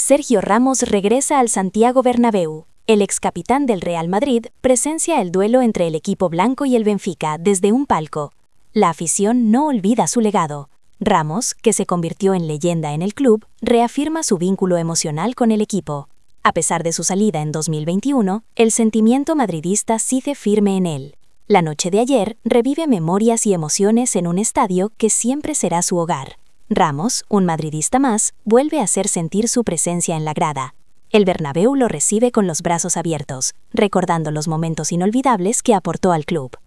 Sergio Ramos regresa al Santiago Bernabéu. El excapitán del Real Madrid presencia el duelo entre el equipo blanco y el Benfica desde un palco. La afición no olvida su legado. Ramos, que se convirtió en leyenda en el club, reafirma su vínculo emocional con el equipo. A pesar de su salida en 2021, el sentimiento madridista sigue firme en él. La noche de ayer revive memorias y emociones en un estadio que siempre será su hogar. Ramos, un madridista más, vuelve a hacer sentir su presencia en la grada. El Bernabéu lo recibe con los brazos abiertos, recordando los momentos inolvidables que aportó al club.